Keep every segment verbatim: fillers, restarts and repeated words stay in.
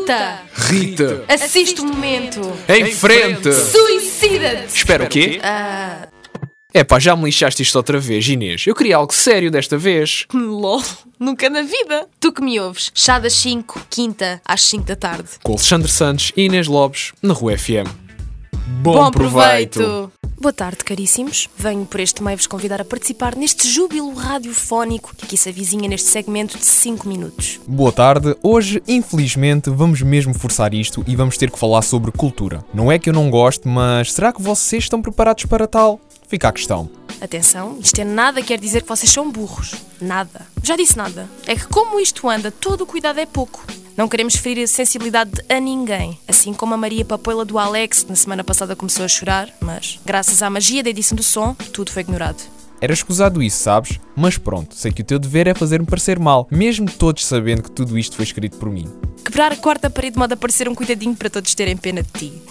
Escuta! Rita! Assiste o momento! Em frente! Suicida-te! Espera, o quê? Ah... É pá, já me lixaste isto outra vez, Inês. Eu queria algo sério desta vez. LOL, nunca na vida! Tu que me ouves, chá das cinco, quinta, às cinco da tarde. Com Alexandre Santos e Inês Lopes, na Rua F M. Bom, Bom proveito. proveito! Boa tarde, caríssimos. Venho por este meio vos convidar a participar neste júbilo radiofónico que aqui se avizinha neste segmento de cinco minutos. Boa tarde. Hoje, infelizmente, vamos mesmo forçar isto e vamos ter que falar sobre cultura. Não é que eu não goste, mas será que vocês estão preparados para tal? Fica a questão. Atenção, isto é nada quer dizer que vocês são burros. Nada. Já disse nada. É que como isto anda, todo o cuidado é pouco. Não queremos ferir a sensibilidade a ninguém. Assim como a Maria Papoila do Alex, que na semana passada começou a chorar, mas graças à magia da edição do som, tudo foi ignorado. Era escusado isso, sabes? Mas pronto, sei que o teu dever é fazer-me parecer mal, mesmo todos sabendo que tudo isto foi escrito por mim. Quebrar a quarta parede de modo a parecer um cuidadinho para todos terem pena de ti.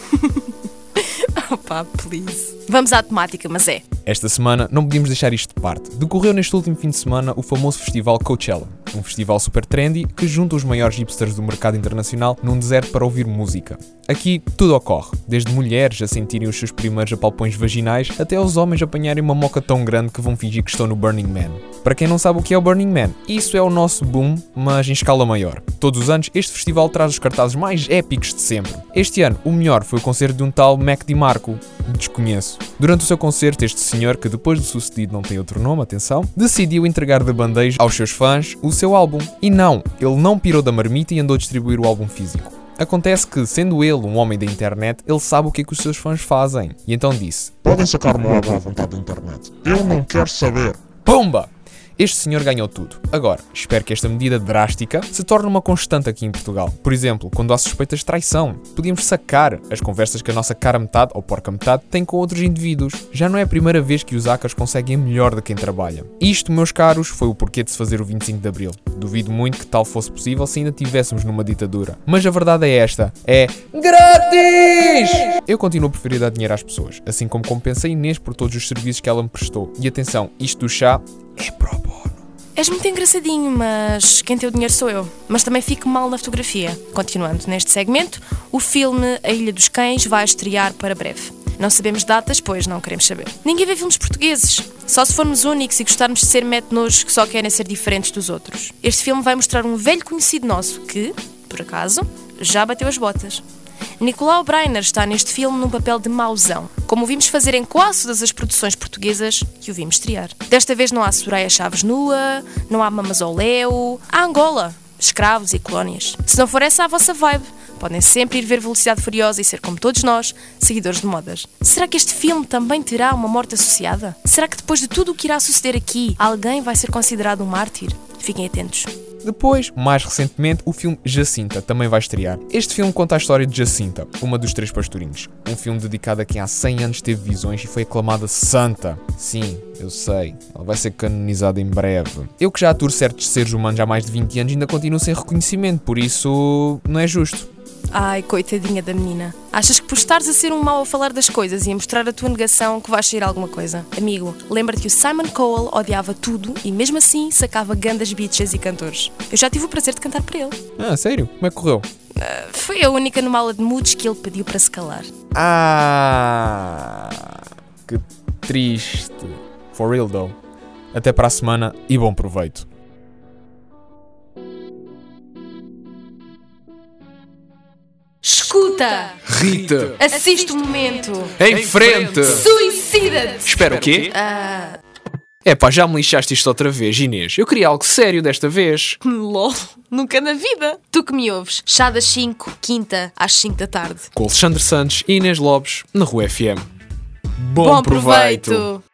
Opá, please. Vamos à temática, mas é. Esta semana não podíamos deixar isto de parte. Decorreu neste último fim de semana o famoso festival Coachella, um festival super trendy que junta os maiores hipsters do mercado internacional num deserto para ouvir música. Aqui tudo ocorre, desde mulheres a sentirem os seus primeiros apalpões vaginais até aos homens apanharem uma moca tão grande que vão fingir que estão no Burning Man. Para quem não sabe o que é o Burning Man, isso é o nosso boom, mas em escala maior. Todos os anos este festival traz os cartazes mais épicos de sempre. Este ano o melhor foi o concerto de um tal Mac DiMarco, desconheço. Durante o seu concerto, este senhor, que depois do sucedido não tem outro nome, atenção, decidiu entregar de bandeja aos seus fãs o seu álbum. E não, ele não pirou da marmita e andou a distribuir o álbum físico. Acontece que, sendo ele um homem da internet, ele sabe o que é que os seus fãs fazem. E então disse: podem sacar o meu álbum à vontade da internet. Eu não quero saber. Pumba! Este senhor ganhou tudo. Agora, espero que esta medida drástica se torne uma constante aqui em Portugal. Por exemplo, quando há suspeitas de traição, podíamos sacar as conversas que a nossa cara metade, ou porca metade, tem com outros indivíduos. Já não é a primeira vez que os hackers conseguem melhor de quem trabalha. Isto, meus caros, foi o porquê de se fazer o vinte e cinco de Abril. Duvido muito que tal fosse possível se ainda estivéssemos numa ditadura. Mas a verdade é esta. É grátis! Eu continuo a preferir dar dinheiro às pessoas, assim como compensei Inês por todos os serviços que ela me prestou. E atenção, isto do chá é pro bono. És muito engraçadinho, mas quem tem o dinheiro sou eu. Mas também fico mal na fotografia. Continuando neste segmento, o filme A Ilha dos Cães vai estrear para breve. Não sabemos datas, pois não queremos saber. Ninguém vê filmes portugueses. Só se formos únicos e gostarmos de ser mete-nojos que só querem ser diferentes dos outros. Este filme vai mostrar um velho conhecido nosso que, por acaso, já bateu as botas. Nicolau Breiner está neste filme num papel de mauzão, como o vimos fazer em quase todas as produções portuguesas que o vimos estrear. Desta vez não há Soraya Chaves nua, não há Mamas ao Léo, há Angola, escravos e colónias. Se não for essa a vossa vibe, podem sempre ir ver Velocidade Furiosa e ser como todos nós, seguidores de modas. Será que este filme também terá uma morte associada? Será que depois de tudo o que irá suceder aqui, alguém vai ser considerado um mártir? Fiquem atentos. Depois, mais recentemente, o filme Jacinta também vai estrear. Este filme conta a história de Jacinta, uma dos três pastorinhos. Um filme dedicado a quem há cem anos teve visões e foi aclamada santa. Sim, eu sei, ela vai ser canonizada em breve. Eu que já aturo certos seres humanos há mais de vinte anos ainda continuo sem reconhecimento, por isso não é justo. Ai, coitadinha da menina. Achas que por estares a ser um mau a falar das coisas e a mostrar a tua negação que vais sair alguma coisa? Amigo, lembra-te que o Simon Cowell odiava tudo e mesmo assim sacava grandes bitches e cantores. Eu já tive o prazer de cantar para ele. Ah, sério? Como é que correu? Uh, foi a única numa aula de moods que ele pediu para se calar. Ah, que triste. For real though. Até para a semana e bom proveito. Escuta! Rita! Assiste o momento! Em frente! Suicida-te! Espera, o quê? Ah... É pá, já me lixaste isto outra vez, Inês. Eu queria algo sério desta vez. LOL, nunca na vida! Tu que me ouves, chá das cinco, quinta, às cinco da tarde. Com Alexandre Santos e Inês Lopes, na Rua F M. Bom proveito.